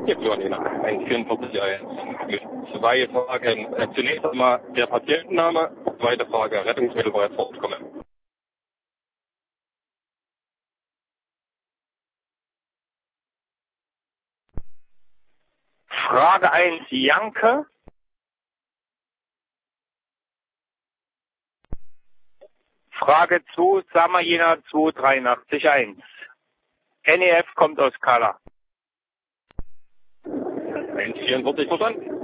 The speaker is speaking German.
Ja, Johanina, 144.1. Zwei Fragen. Zunächst einmal der Patientenname, zweite Frage, Rettungsmittel, woher fortkommen. Frage 1, Janke. Frage 2, Samayena 2881. NEF kommt aus Kala. 144 verstanden.